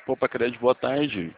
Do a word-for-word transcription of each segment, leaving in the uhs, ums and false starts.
Opa, Cred, boa tarde.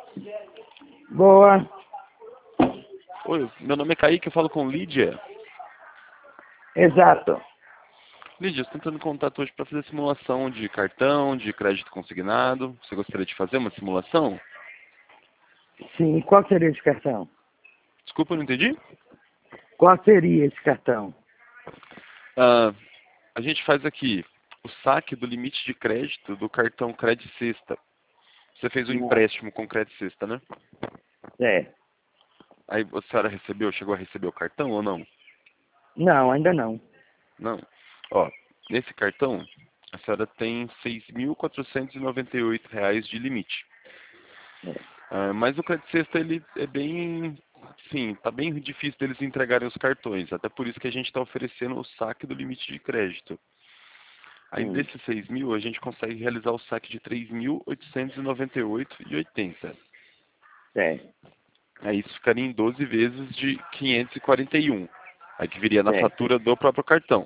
Boa. Oi, meu nome é Kaique, eu falo com Lídia. Exato. Lídia, estou entrando em contato hoje para fazer simulação de cartão, de crédito consignado. Você gostaria de fazer uma simulação? Sim, qual seria esse cartão? Desculpa, eu não entendi? Qual seria esse cartão? Ah, a gente faz aqui o saque do limite de crédito do cartão Cred Sexta. Você fez um Não. empréstimo com Cred Sexta, né? É. Aí a senhora recebeu, chegou a receber o cartão ou não? Não, ainda não. Não. Ó, nesse cartão, a senhora tem seis mil quatrocentos e noventa e oito reais de limite. É. Ah, mas o Cred Sexta, ele é bem, sim, tá bem difícil deles entregarem os cartões. Até por isso que a gente está oferecendo o saque do limite de crédito. Aí Hum. desses seis mil, a gente consegue realizar o saque de três mil oitocentos e noventa e oito reais e oitenta centavos. É. Aí isso ficaria em doze vezes de quinhentos e quarenta e um. Aí que viria na Certo. fatura do próprio cartão.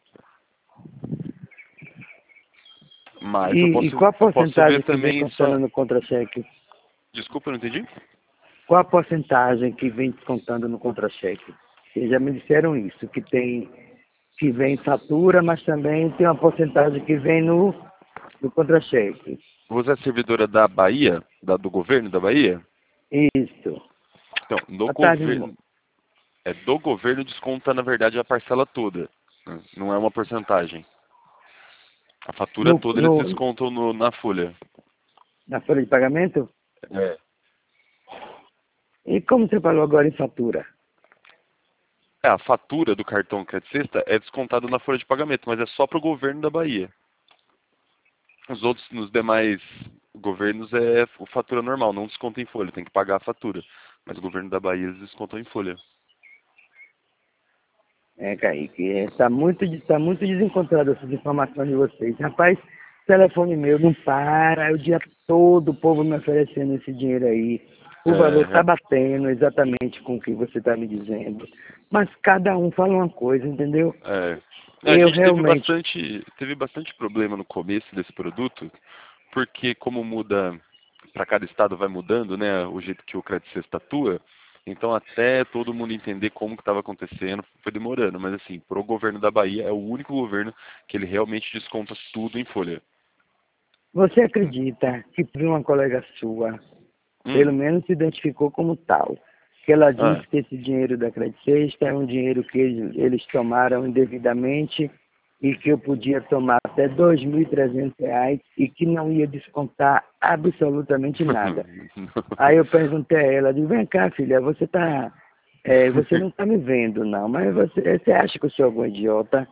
Mas eu E, e posso, qual a eu posso ver porcentagem que vem também contando só... no contra-cheque? Desculpa, eu não entendi? Qual a porcentagem que vem descontando no contra-cheque? Eles já me disseram isso, que tem que vem fatura, mas também tem uma porcentagem que vem no, no contra-cheque. Você é servidora da Bahia, da, do governo da Bahia? Isso. Então, no Boa tarde, irmão. governo, é do governo desconta, na verdade, a parcela toda, né? Não é uma porcentagem. A fatura No, toda eles no, descontam no, na folha. na folha de pagamento? É. E como você falou agora em fatura? É, a fatura do cartão Cred Sexta é descontada na folha de pagamento, mas é só para o governo da Bahia. Os outros, nos demais governos, é fatura normal, não desconta em folha, tem que pagar a fatura. Mas o governo da Bahia eles descontam em folha. É, Kaique, está muito, tá muito desencontrado essas informações de vocês. Rapaz, o telefone meu não para, é o dia todo o povo me oferecendo esse dinheiro aí. O valor está É, batendo exatamente com o que você está me dizendo. Mas cada um fala uma coisa, entendeu? é. A Eu gente teve realmente, bastante, teve bastante problema no começo desse produto, porque como muda, para cada estado vai mudando, né, o jeito que o Cred Sexta atua, então até todo mundo entender como que estava acontecendo, foi demorando, mas assim, pro governo da Bahia é o único governo que ele realmente desconta tudo em folha. você acredita que por uma colega sua, pelo Hum, menos se identificou como tal, que ela ah, disse que esse dinheiro da Credit Sexta é um dinheiro que eles, eles tomaram indevidamente e que eu podia tomar até dois mil e trezentos reais e que não ia descontar absolutamente nada. Aí eu perguntei a ela, digo, vem cá, filha, você tá, é, você não está me vendo, não, mas você, você acha que eu sou algum idiota?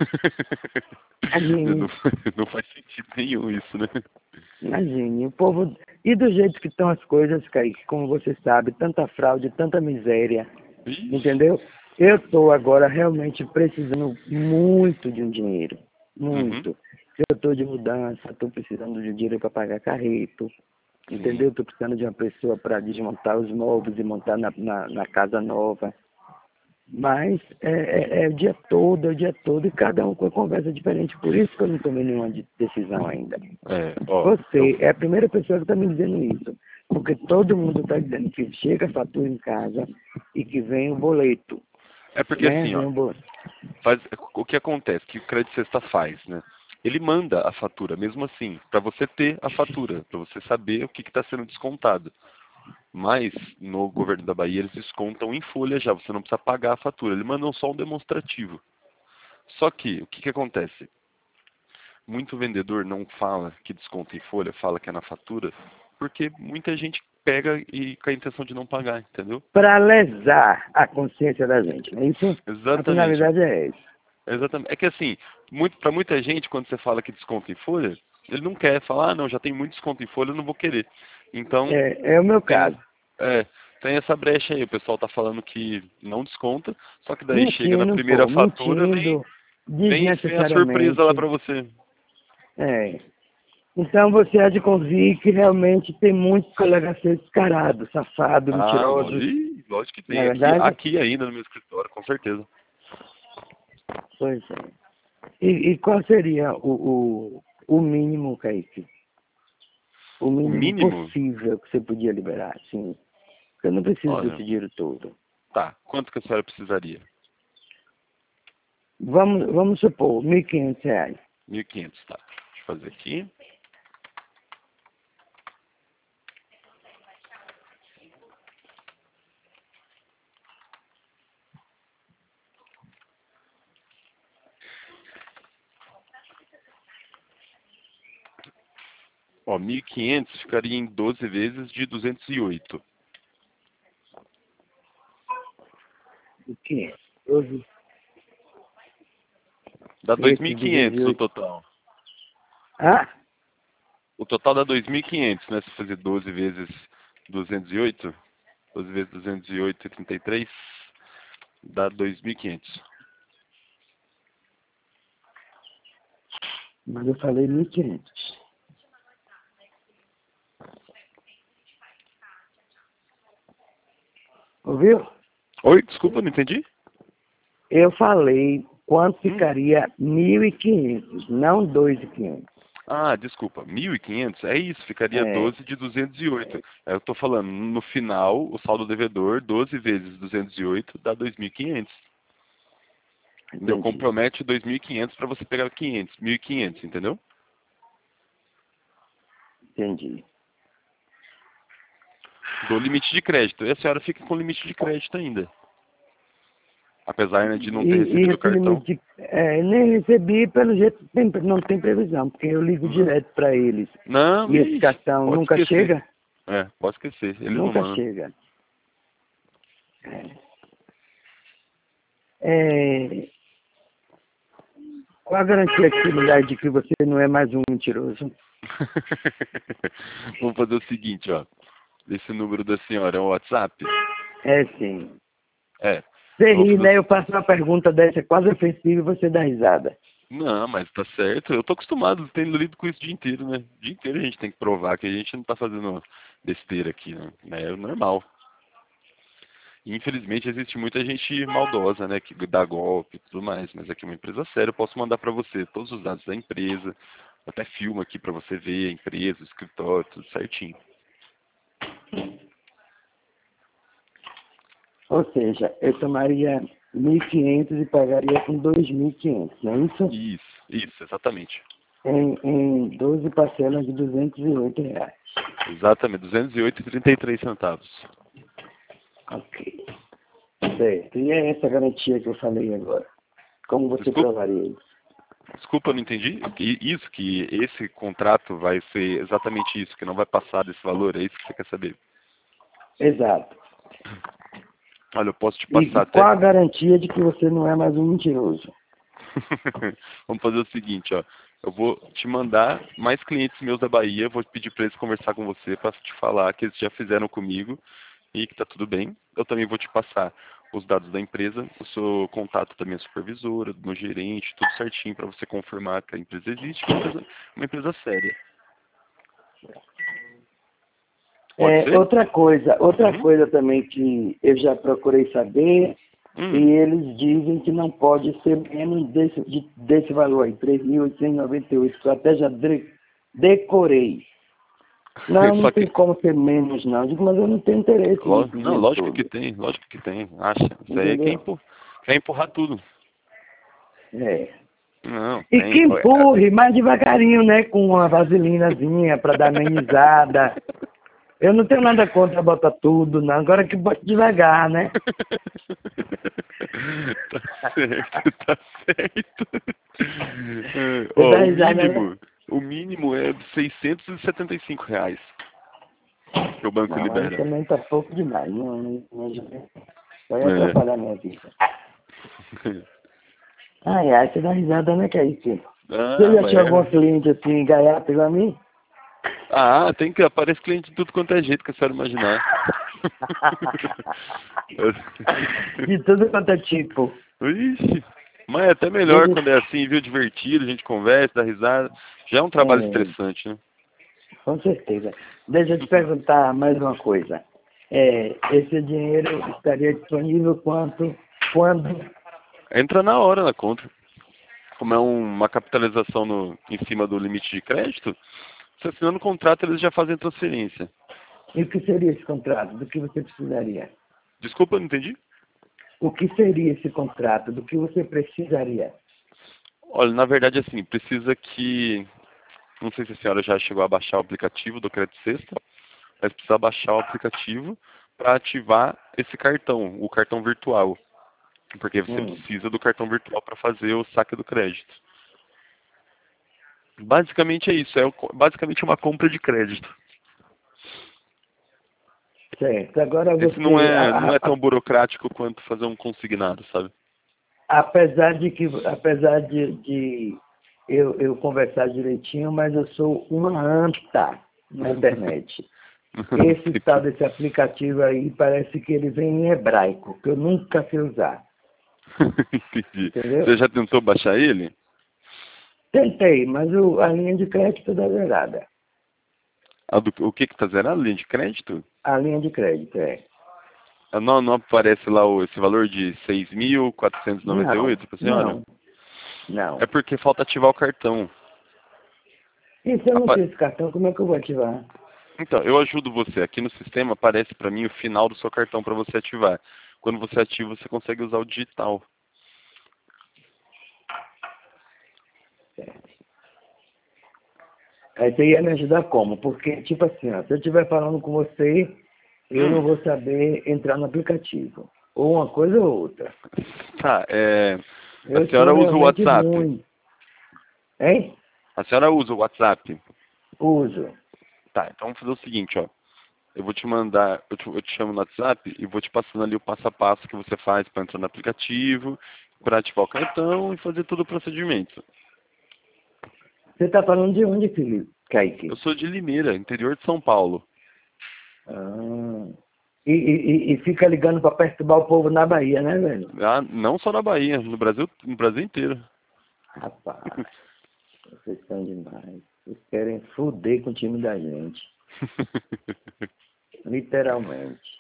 não, Imagine, não faz sentido nenhum isso, né? imagine, o povo... E do jeito que estão as coisas, Kaique, como você sabe, tanta fraude, tanta miséria, Ixi. entendeu? Eu estou agora realmente precisando muito de um dinheiro, Uhum. muito. Eu estou de mudança, estou precisando de um dinheiro para pagar carreto, Sim. entendeu? Estou precisando de uma pessoa para desmontar os móveis e montar na, na, na casa nova. Mas é, é, é o dia todo, é o dia todo, e cada um com uma conversa diferente. Por isso que eu não tomei nenhuma de- decisão ainda. É, ó, eu, Você é a primeira pessoa que está me dizendo isso. Porque todo mundo está dizendo que chega a fatura em casa e que vem o boleto. é porque Né? assim, ó, Vem o boleto. faz, o que acontece, que o Credit Sexta faz, né? Ele manda a fatura, mesmo assim, para você ter a fatura, para você saber o que está sendo descontado. Mas no governo da Bahia eles descontam em folha já, você não precisa pagar a fatura, eles mandam só um demonstrativo. Só que, o que, que acontece? Muito vendedor não fala que desconta em folha, fala que é na fatura, porque muita gente pega e com a intenção de não pagar, entendeu? Para lesar a consciência da gente, não é isso? A Exatamente. finalidade é essa. Exatamente. É que assim, muito, para muita gente, quando você fala que desconta em folha, ele não quer falar, ah, não, já tem muito desconto em folha, eu não vou querer. Então, É, é o meu tem, caso. é, tem essa brecha aí. O pessoal tá falando que não desconta, só que daí chega na Mentindo, primeira pô, fatura, vem, mentindo vem, vem a surpresa lá desnecessariamente. pra você. É. Então você há de convir que realmente tem muitos colegas seus descarados, safados, Ah, mentirosos, lógico, lógico que não é tem. Aqui, verdade? aqui ainda no meu escritório, com certeza. Pois é. E, e qual seria o, o, o mínimo, Kaique? O O mínimo mínimo? possível que você podia liberar, sim. Eu não preciso Olha, desse dinheiro todo. tá. Quanto que a senhora precisaria? Vamos, vamos supor, mil e quinhentos reais. mil e quinhentos, tá. Deixa eu fazer aqui. Ó, mil e quinhentos ficaria em doze vezes de duzentos e oito. O quê? doze Dá dois mil e vezes duzentos e quinhentos o oito. total. Ah, O total dá dois mil e quinhentos, né? Se fazer doze vezes duzentos e oito, doze vezes duzentos e oito e trinta e três, dá dois mil e quinhentos. mas eu falei mil e quinhentos. Ouviu? Oi, desculpa, não entendi. Eu falei quanto Hum. ficaria mil e quinhentos, não dois mil e quinhentos. Ah, desculpa, mil e quinhentos? É isso, ficaria É, doze de duzentos e oito. É, eu tô falando, no final, o saldo devedor, doze vezes duzentos e oito, dá dois mil e quinhentos. Entendeu? entendi, Compromete dois mil e quinhentos para você pegar quinhentos, mil e quinhentos, entendeu? entendi. Do limite de crédito. E a senhora fica com limite de crédito ainda. Apesar, né, de não E, ter e recebido o esse cartão. limite, é, nem recebi, pelo jeito tem- não tem previsão, porque eu ligo Não. direto para eles. Não, E esse ixi, cartão pode nunca esquecer. chega? É, pode esquecer. Eles não Nunca mandam. chega. É. É, qual a garantia que você me dá de que você não é mais um mentiroso? Vamos fazer o seguinte, ó. Esse número da senhora é um WhatsApp? É sim. É. Você Vamos ri, fazer o... né? Eu faço uma pergunta dessa quase ofensiva e você dá risada. Não, mas tá certo. Eu tô acostumado, tendo lido com isso o dia inteiro, né? O dia inteiro a gente tem que provar que a gente não tá fazendo besteira aqui, né? É normal. E, infelizmente existe muita gente maldosa, né? Que dá golpe e tudo mais. Mas aqui é uma empresa séria, eu posso mandar pra você todos os dados da empresa. Até filma aqui pra você ver a empresa, o escritório, tudo certinho. Ou seja, eu tomaria mil e quinhentos e pagaria com dois mil e quinhentos, não é isso? Isso, isso, exatamente. Em, em doze parcelas de duzentos e oito reais. Exatamente, duzentos e oito e trinta e três centavos. Ok. Certo. E é essa garantia que eu falei agora. Como você Desculpa, provaria isso? desculpa, eu não entendi. Que- Isso, que esse contrato vai ser exatamente isso, que não vai passar desse valor, é isso que você quer saber. Exato. Olha, eu posso te E, passar e qual até. a garantia de que você não é mais um mentiroso? Vamos fazer o seguinte, ó. Eu vou te mandar mais clientes meus da Bahia, vou pedir para eles conversar com você, para te falar que eles já fizeram comigo e que tá tudo bem. Eu também vou te passar os dados da empresa, o seu contato da minha supervisora, do meu gerente, tudo certinho para você confirmar que a empresa existe, que é uma empresa, uma empresa séria. Pode É, ser? outra coisa, outra Uhum. coisa também que eu já procurei saber, e Hum. eles dizem que não pode ser menos desse, de- desse valor aí, três mil oitocentos e noventa e oito, que eu até já de- decorei. Não, não Só tem que, como ser menos não. Eu digo, mas eu não tenho interesse ló- nesse não, dinheiro lógico que todo. tem, lógico que tem. Acha? Isso aí é quem Entendeu? empurra, quer empurrar tudo. É. Não, E que tem. Ó, é- empurre mais devagarinho, né? Com uma vaselinazinha para dar amenizada. Eu não tenho nada contra botar tudo, não. Agora que bota devagar, né? Tá certo, tá certo. É, Você ó, dá o risada, né? mínimo, o mínimo é de seiscentos e setenta e cinco reais que o banco Não, aí libera. também tá pouco demais. Não, não, não, vai É. atrapalhar minha vida. Ai, ai, você dá risada, né, Kaique? Você Ah, já mas tinha algum é. cliente assim, gaiato igual a mim? Ah, tem que aparecer cliente de tudo quanto é jeito que a senhora imaginar. De tudo quanto é tipo. Ixi, mas é até melhor Deixa, quando é assim, viu, divertido, a gente conversa, dá risada. Já é um trabalho é, estressante, né? com certeza. Deixa eu te perguntar mais uma coisa. É, esse dinheiro estaria disponível quanto, quando? Entra na hora na conta. Como é um- uma capitalização no, em cima do limite de crédito, você assinando o contrato, eles já fazem a transferência. E o que seria esse contrato? Do que você precisaria? Desculpa, eu não entendi? O que seria esse contrato? Do que você precisaria? Olha, na verdade, assim, precisa que... Não sei se a senhora já chegou a baixar o aplicativo do Crédito Sexta, mas precisa baixar o aplicativo para ativar esse cartão, o cartão virtual. Porque você Hum. precisa do cartão virtual para fazer o saque do crédito. Basicamente é isso, é basicamente uma compra de crédito. Certo. Agora Esse você, não é, a- não é a- tão burocrático quanto fazer um consignado, sabe? apesar de que, apesar de, de eu, eu conversar direitinho, mas eu sou uma anta na internet. Esse tal desse aplicativo aí parece que ele vem em hebraico, que eu nunca sei usar. Entendi. Entendeu? Você já tentou baixar ele? Tentei, mas o, a linha de crédito está zerada. Ah, do- o que que tá zerado? Linha de crédito? A linha de crédito, é. Ah, Não, não aparece lá o, esse valor de seis mil quatrocentos e noventa e Não, oito para a senhora? não, não. É porque falta ativar o cartão. E se eu não Apa- tenho esse cartão, como é que eu vou ativar? Então, eu ajudo você. Aqui no sistema aparece para mim o final do seu cartão para você ativar. Quando você ativa, você consegue usar o digital. Certo. Aí você ia me ajudar como? Porque, tipo assim, ó, se eu estiver falando com você, eu não Hum, vou saber entrar no aplicativo. Ou uma coisa ou outra. tá, é... A Eu sou senhora usa o realmente WhatsApp? ruim. Hein? A senhora usa o WhatsApp? Uso. Tá, então vamos fazer o seguinte, ó. Eu vou te mandar, eu te, eu te chamo no WhatsApp e vou te passando ali o passo a passo que você faz para entrar no aplicativo, para ativar o cartão e fazer todo o procedimento. Você está falando de onde, Felipe? Kaique? Eu sou de Limeira, interior de São Paulo. Ah. E, e, e fica ligando para perturbar o povo na Bahia, né, velho? Ah, não só na Bahia, no Brasil, no Brasil inteiro. Rapaz, vocês estão demais. Vocês querem foder com o time da gente. Literalmente.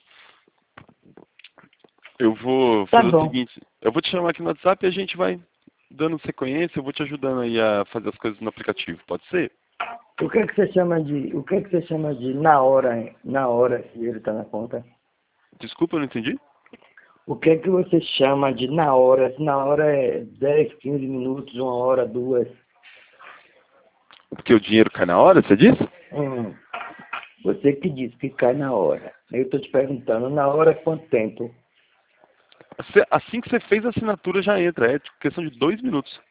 Eu vou Tá fazer o bom. seguinte, eu vou te chamar aqui no WhatsApp e a gente vai dando sequência, eu vou te ajudando aí a fazer as coisas no aplicativo, pode ser? O que é que você chama de. O que é que você chama de na hora, na hora que ele está na conta? Desculpa, eu não entendi? O que é que você chama de na hora? Se na hora é dez, quinze minutos, uma hora, duas. Porque o dinheiro cai na hora, você disse? Hum, você que disse que cai na hora. Eu estou te perguntando, na hora quanto tempo? Você- Assim que você fez a assinatura já entra, é questão de dois minutos.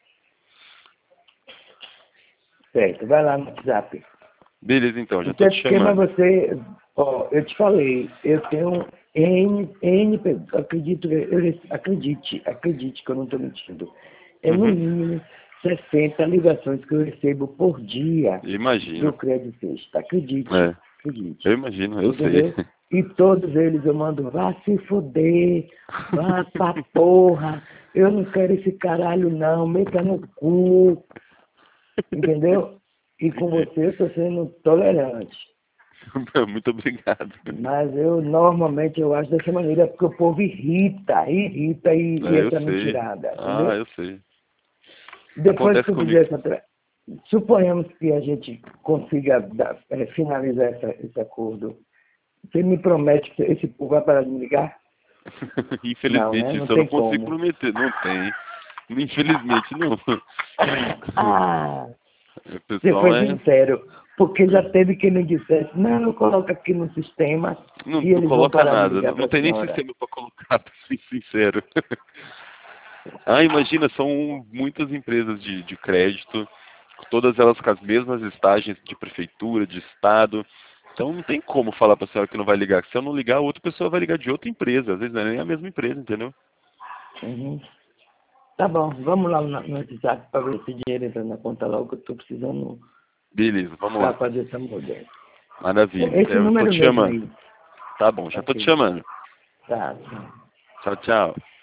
Certo, vai lá no WhatsApp. Beleza, então, já Até tô te porque, mas chamando. você, ó, eu te falei, eu tenho N, N, pe- acredito, eu, acredite, acredite que eu não estou mentindo. É no Uhum. mínimo sessenta ligações que eu recebo por dia do Imagino. Crédito Sexta. Acredite, É, acredite. eu imagino, eu Entendeu? sei. E todos eles eu mando, vá se fuder, vá pra porra, eu não quero esse caralho não, meta no cu, entendeu? E com você eu estou sendo tolerante. Muito obrigado. Mas eu normalmente eu acho dessa maneira, porque o povo irrita, irrita e, e É, eu essa sei. mentirada, Ah, entendeu? eu sei. Depois Acontece que eu comigo. fizer essa. Tra... Suponhamos que a gente consiga dar, é, finalizar essa, esse acordo. Você me promete que esse povo vai parar de me ligar? Não, né? Infelizmente, Não isso eu não tem consigo como. prometer. Não tem. Infelizmente, não. Ah, O você pessoal foi é. sincero, porque já teve quem me dissesse, não, eu coloco aqui no sistema Não, e não eles vão coloca parar de nada. ligar Não, para não a tem nem senhora. sistema para colocar, pra ser sincero. Ah, imagina, são muitas empresas de, de crédito, todas elas com as mesmas estagens de prefeitura, de estado. Então não tem como falar para a senhora que não vai ligar. Se eu não ligar, outra pessoa vai ligar de outra empresa. Às vezes não é nem a mesma empresa, entendeu? Uhum. Tá bom, vamos lá no no WhatsApp para ver se o dinheiro entra na conta logo, que eu estou precisando Beleza, vamos para lá. fazer essa mudança. Maravilha. Esse Eu tô número te mesmo chamando. aí. Tá bom, já tô te Ok. chamando. Tá. Tchau, tchau.